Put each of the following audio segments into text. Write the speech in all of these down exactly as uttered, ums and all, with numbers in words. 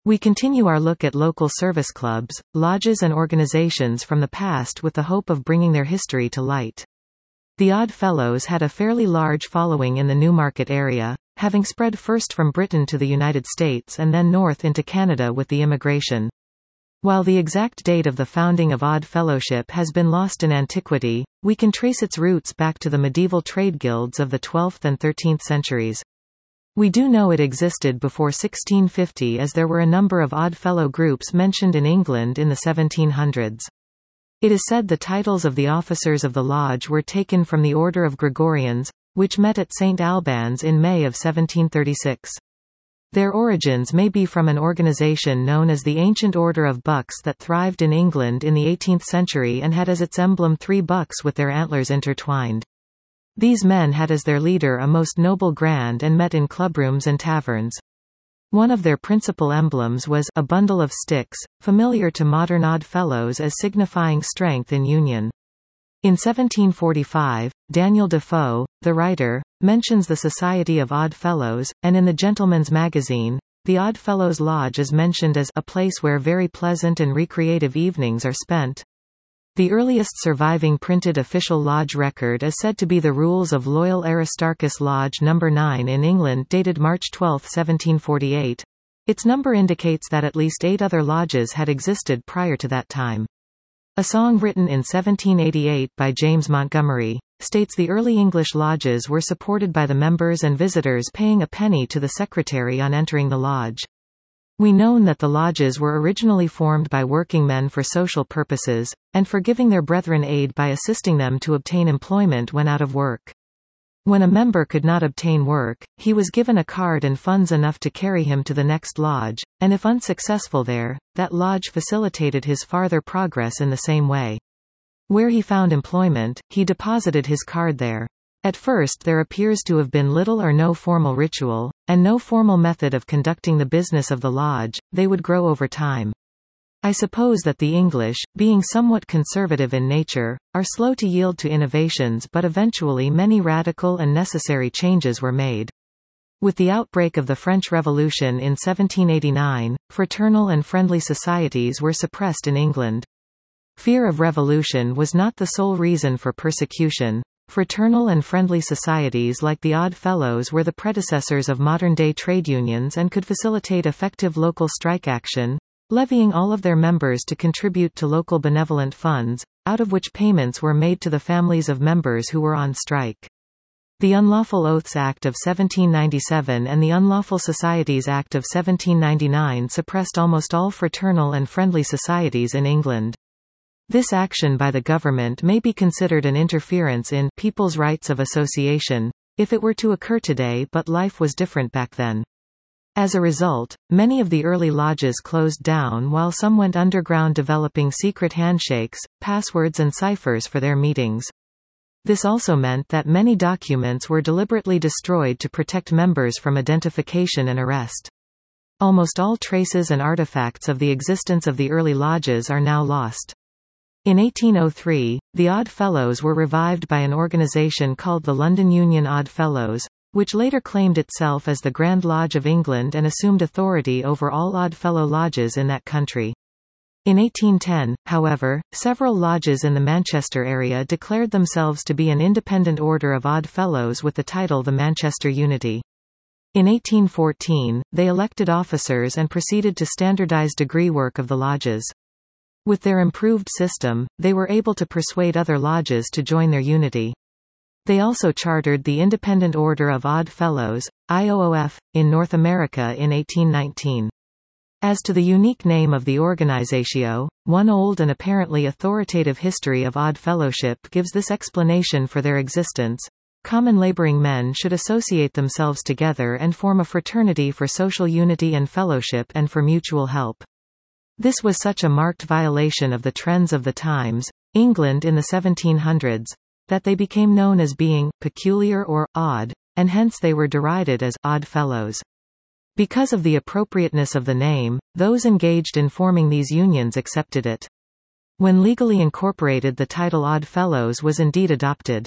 We continue our look at local service clubs, lodges and organizations from the past with the hope of bringing their history to light. The Odd Fellows had a fairly large following in the Newmarket area, having spread first from Britain to the United States and then north into Canada with the immigration. While the exact date of the founding of Odd Fellowship has been lost in antiquity, we can trace its roots back to the medieval trade guilds of the twelfth and thirteenth centuries. We do know it existed before sixteen fifty, as there were a number of Odd Fellow groups mentioned in England in the seventeen hundreds. It is said the titles of the officers of the lodge were taken from the Order of Gregorians, which met at Saint Albans in May of seventeen thirty-six. Their origins may be from an organization known as the Ancient Order of Bucks that thrived in England in the eighteenth century and had as its emblem three bucks with their antlers intertwined. These men had as their leader a most noble grand and met in clubrooms and taverns. One of their principal emblems was a bundle of sticks, familiar to modern Odd Fellows as signifying strength in union. In seventeen forty-five, Daniel Defoe, the writer, mentions the Society of Odd Fellows, and in the Gentleman's Magazine, the Odd Fellows Lodge is mentioned as a place where very pleasant and recreative evenings are spent. The earliest surviving printed official lodge record is said to be the Rules of Loyal Aristarchus Lodge number nine in England, dated March twelfth, seventeen forty-eight. Its number indicates that at least eight other lodges had existed prior to that time. A song written in seventeen eighty-eight by James Montgomery states the early English lodges were supported by the members and visitors paying a penny to the secretary on entering the lodge. We know that the lodges were originally formed by working men for social purposes, and for giving their brethren aid by assisting them to obtain employment when out of work. When a member could not obtain work, he was given a card and funds enough to carry him to the next lodge, and if unsuccessful there, that lodge facilitated his farther progress in the same way. Where he found employment, he deposited his card there. At first there appears to have been little or no formal ritual, and no formal method of conducting the business of the lodge. They would grow over time. I suppose that the English, being somewhat conservative in nature, are slow to yield to innovations, but eventually many radical and necessary changes were made. With the outbreak of the French Revolution in seventeen eighty-nine, fraternal and friendly societies were suppressed in England. Fear of revolution was not the sole reason for persecution. Fraternal and friendly societies like the Odd Fellows were the predecessors of modern-day trade unions and could facilitate effective local strike action, levying all of their members to contribute to local benevolent funds, out of which payments were made to the families of members who were on strike. The Unlawful Oaths Act of seventeen ninety-seven and the Unlawful Societies Act of seventeen ninety-nine suppressed almost all fraternal and friendly societies in England. This action by the government may be considered an interference in people's rights of association, if it were to occur today, but life was different back then. As a result, many of the early lodges closed down while some went underground, developing secret handshakes, passwords and ciphers for their meetings. This also meant that many documents were deliberately destroyed to protect members from identification and arrest. Almost all traces and artifacts of the existence of the early lodges are now lost. In eighteen oh three, the Odd Fellows were revived by an organization called the London Union Odd Fellows, which later claimed itself as the Grand Lodge of England and assumed authority over all Odd Fellow lodges in that country. In eighteen ten, however, several lodges in the Manchester area declared themselves to be an independent order of Odd Fellows with the title the Manchester Unity. In eighteen fourteen, they elected officers and proceeded to standardize degree work of the lodges. With their improved system, they were able to persuade other lodges to join their unity. They also chartered the Independent Order of Odd Fellows, I O O F, in North America in eighteen nineteen. As to the unique name of the organizatio, one old and apparently authoritative history of Odd Fellowship gives this explanation for their existence. Common laboring men should associate themselves together and form a fraternity for social unity and fellowship and for mutual help. This was such a marked violation of the trends of the times, England in the seventeen hundreds, that they became known as being peculiar or odd, and hence they were derided as Odd Fellows. Because of the appropriateness of the name, those engaged in forming these unions accepted it. When legally incorporated, the title Odd Fellows was indeed adopted.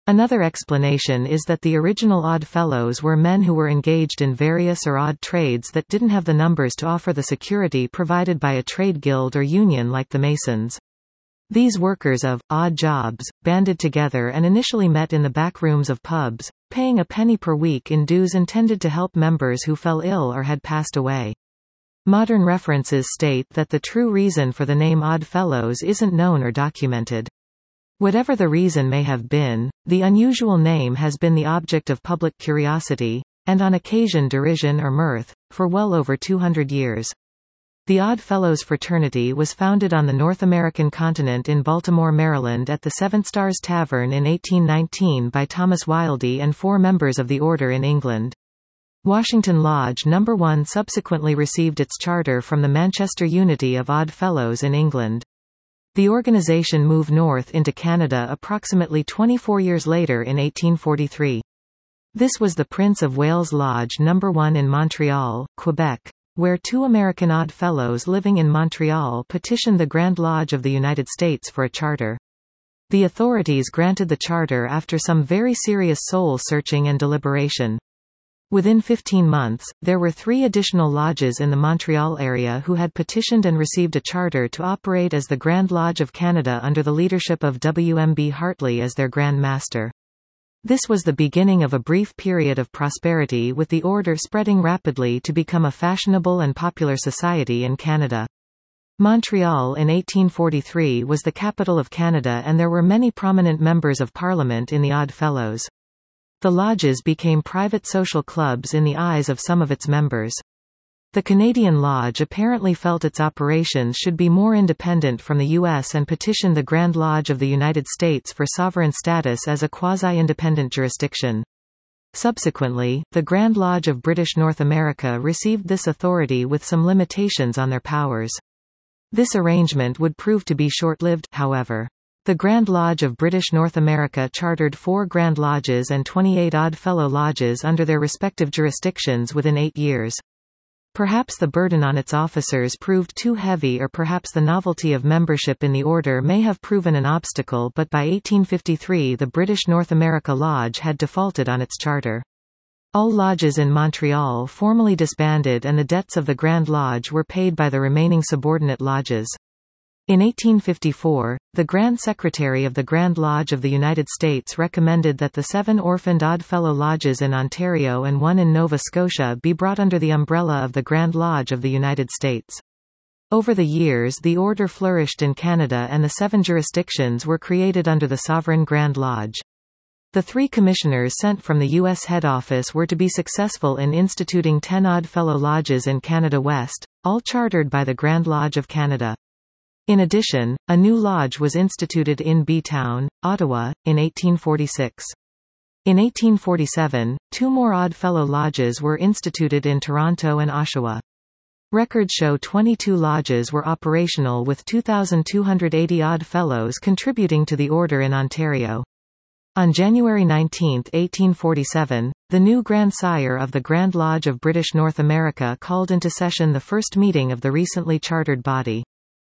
Another explanation is that the original Odd Fellows were men who were engaged in various or odd trades that didn't have the numbers to offer the security provided by a trade guild or union like the Masons. These workers of odd jobs banded together and initially met in the back rooms of pubs, paying a penny per week in dues intended to help members who fell ill or had passed away. Modern references state that the true reason for the name Odd Fellows isn't known or documented. Whatever the reason may have been, the unusual name has been the object of public curiosity, and on occasion derision or mirth, for well over two hundred years. The Odd Fellows fraternity was founded on the North American continent in Baltimore, Maryland at the Seven Stars Tavern in eighteen nineteen by Thomas Wildey and four members of the order in England. Washington Lodge number one subsequently received its charter from the Manchester Unity of Odd Fellows in England. The organization moved north into Canada approximately twenty-four years later in eighteen forty-three. This was the Prince of Wales Lodge number one in Montreal, Quebec, where two American Odd Fellows living in Montreal petitioned the Grand Lodge of the United States for a charter. The authorities granted the charter after some very serious soul-searching and deliberation. Within fifteen months, there were three additional lodges in the Montreal area who had petitioned and received a charter to operate as the Grand Lodge of Canada under the leadership of W M B Hartley as their Grand Master. This was the beginning of a brief period of prosperity, with the order spreading rapidly to become a fashionable and popular society in Canada. Montreal in eighteen forty-three was the capital of Canada, and there were many prominent members of Parliament in the Odd Fellows. The lodges became private social clubs in the eyes of some of its members. The Canadian Lodge apparently felt its operations should be more independent from the U S and petitioned the Grand Lodge of the United States for sovereign status as a quasi-independent jurisdiction. Subsequently, the Grand Lodge of British North America received this authority with some limitations on their powers. This arrangement would prove to be short-lived, however. The Grand Lodge of British North America chartered four Grand Lodges and twenty-eight Odd Fellow Lodges under their respective jurisdictions within eight years. Perhaps the burden on its officers proved too heavy, or perhaps the novelty of membership in the order may have proven an obstacle, but by eighteen fifty-three the British North America Lodge had defaulted on its charter. All lodges in Montreal formally disbanded, and the debts of the Grand Lodge were paid by the remaining subordinate lodges. In eighteen fifty-four, the Grand Secretary of the Grand Lodge of the United States recommended that the seven orphaned Odd Fellow Lodges in Ontario and one in Nova Scotia be brought under the umbrella of the Grand Lodge of the United States. Over the years, the order flourished in Canada, and the seven jurisdictions were created under the Sovereign Grand Lodge. The three commissioners sent from the U S head office were to be successful in instituting ten Odd Fellow Lodges in Canada West, all chartered by the Grand Lodge of Canada. In addition, a new lodge was instituted in B-Town, Ottawa, in eighteen forty-six. In eighteen forty-seven, two more Odd Fellow Lodges were instituted in Toronto and Oshawa. Records show twenty-two lodges were operational, with two thousand two hundred eighty Odd Fellows contributing to the order in Ontario. On January nineteenth, eighteen forty-seven, the new Grand Sire of the Grand Lodge of British North America called into session the first meeting of the recently chartered body.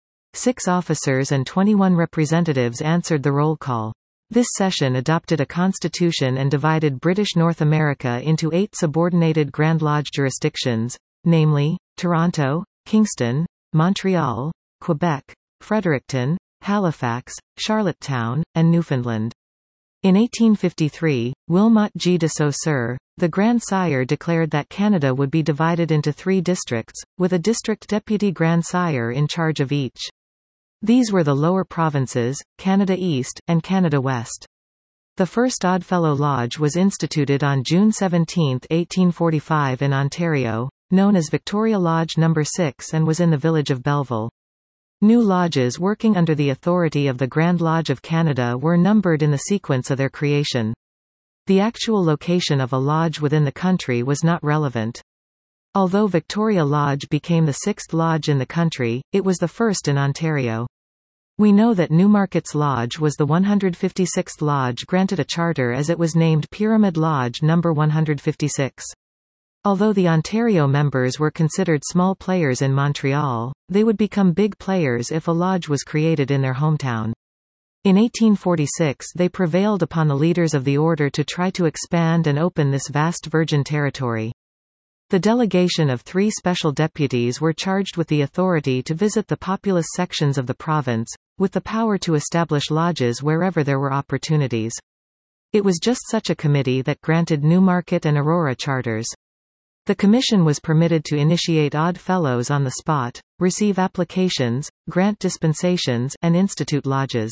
Six officers and twenty-one representatives answered the roll call. This session adopted a constitution and divided British North America into eight subordinated Grand Lodge jurisdictions, namely, Toronto, Kingston, Montreal, Quebec, Fredericton, Halifax, Charlottetown, and Newfoundland. In eighteen fifty-three, Wilmot G. de Saussure, the Grand Sire, declared that Canada would be divided into three districts, with a district deputy Grand Sire in charge of each. These were the Lower Provinces, Canada East, and Canada West. The first Odd Fellow Lodge was instituted on June seventeenth, eighteen forty-five in Ontario, known as Victoria Lodge number six, and was in the village of Belleville. New lodges working under the authority of the Grand Lodge of Canada were numbered in the sequence of their creation. The actual location of a lodge within the country was not relevant. Although Victoria Lodge became the sixth lodge in the country, it was the first in Ontario. We know that Newmarket's Lodge was the one hundred fifty-sixth lodge granted a charter, as it was named Pyramid Lodge number one hundred fifty-six. Although the Ontario members were considered small players in Montreal, they would become big players if a lodge was created in their hometown. In eighteen forty-six they prevailed upon the leaders of the order to try to expand and open this vast virgin territory. The delegation of three special deputies were charged with the authority to visit the populous sections of the province, with the power to establish lodges wherever there were opportunities. It was just such a committee that granted Newmarket and Aurora charters. The commission was permitted to initiate Odd Fellows on the spot, receive applications, grant dispensations, and institute lodges.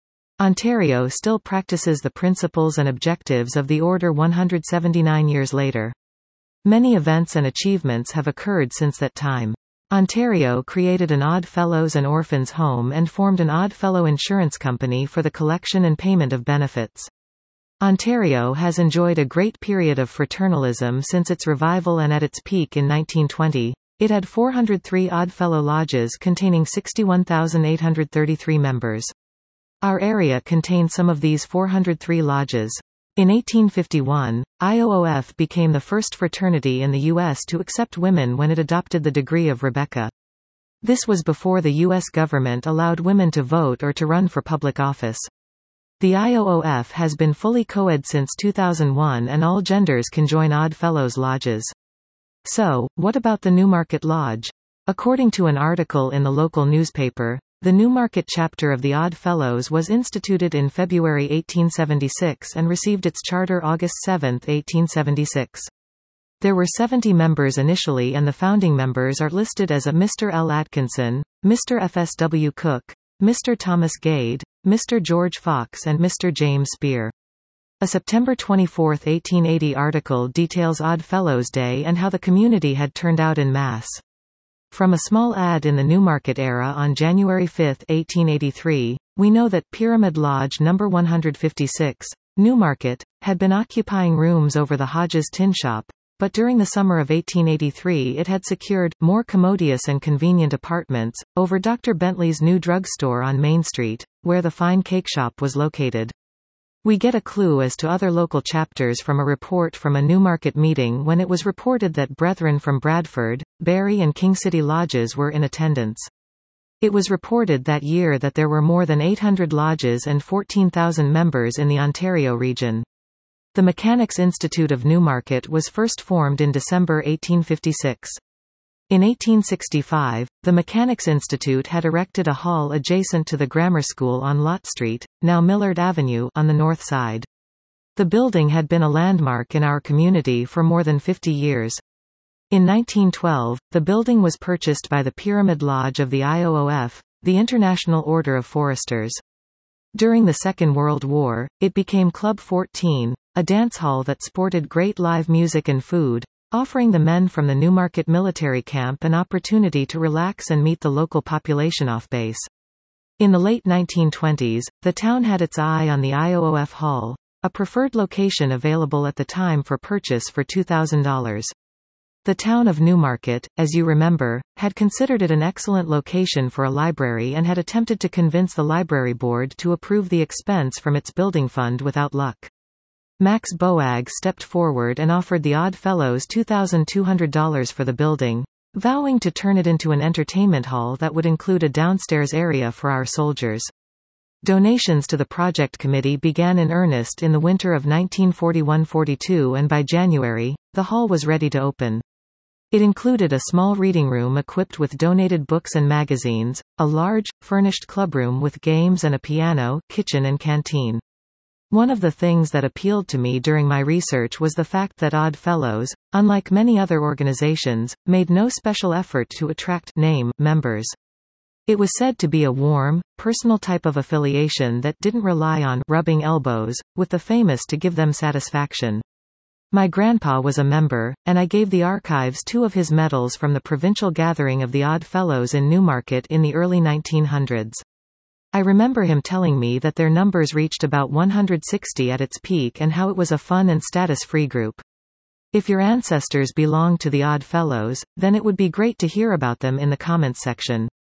Ontario still practices the principles and objectives of the Order one hundred seventy-nine years later. Many events and achievements have occurred since that time. Ontario created an Odd Fellows and Orphans Home and formed an Odd Fellow Insurance Company for the collection and payment of benefits. Ontario has enjoyed a great period of fraternalism since its revival, and at its peak in nineteen twenty, it had four hundred three Odd Fellow lodges containing sixty-one thousand eight hundred thirty-three members. Our area contained some of these four hundred three lodges. In eighteen fifty-one, I O O F became the first fraternity in the U S to accept women when it adopted the degree of Rebecca. This was before the U S government allowed women to vote or to run for public office. The I O O F has been fully co-ed since two thousand one, and all genders can join Odd Fellows lodges. So, what about the Newmarket Lodge? According to an article in the local newspaper, the Newmarket chapter of the Odd Fellows was instituted in February eighteen seventy-six and received its charter August seventh, eighteen seventy-six. There were seventy members initially, and the founding members are listed as a Mister L. Atkinson, Mister F S W Cook, Mister Thomas Gade, Mister George Fox, and Mister James Spear. A September twenty-fourth, eighteen eighty article details Odd Fellows Day and how the community had turned out en masse. From a small ad in the Newmarket era on January fifth, eighteen eighty-three, we know that Pyramid Lodge number one hundred fifty-six, Newmarket, had been occupying rooms over the Hodges Tin Shop, but during the summer of eighteen eighty-three it had secured more commodious and convenient apartments over Doctor Bentley's new drugstore on Main Street, where the Fine Cake Shop was located. We get a clue as to other local chapters from a report from a Newmarket meeting when it was reported that brethren from Bradford, Barrie and King City lodges were in attendance. It was reported that year that there were more than eight hundred lodges and fourteen thousand members in the Ontario region. The Mechanics' Institute of Newmarket was first formed in December eighteen fifty-six. In eighteen sixty-five, the Mechanics' Institute had erected a hall adjacent to the grammar school on Lott Street, now Millard Avenue, on the north side. The building had been a landmark in our community for more than fifty years. In nineteen twelve, the building was purchased by the Pyramid Lodge of the I O O F, the International Order of Foresters. During the Second World War, it became Club fourteen, a dance hall that sported great live music and food, offering the men from the Newmarket military camp an opportunity to relax and meet the local population off base. In the late nineteen twenties, the town had its eye on the I O O F Hall, a preferred location available at the time for purchase for two thousand dollars. The town of Newmarket, as you remember, had considered it an excellent location for a library and had attempted to convince the library board to approve the expense from its building fund without luck. Max Boag stepped forward and offered the Odd Fellows two thousand two hundred dollars for the building, vowing to turn it into an entertainment hall that would include a downstairs area for our soldiers. Donations to the project committee began in earnest in the winter of nineteen forty-one forty-two, and by January, the hall was ready to open. It included a small reading room equipped with donated books and magazines, a large, furnished clubroom with games and a piano, kitchen and canteen. One of the things that appealed to me during my research was the fact that Odd Fellows, unlike many other organizations, made no special effort to attract name members. It was said to be a warm, personal type of affiliation that didn't rely on rubbing elbows with the famous to give them satisfaction. My grandpa was a member, and I gave the archives two of his medals from the provincial gathering of the Odd Fellows in Newmarket in the early nineteen hundreds. I remember him telling me that their numbers reached about one hundred sixty at its peak and how it was a fun and status-free group. If your ancestors belonged to the Odd Fellows, then it would be great to hear about them in the comments section.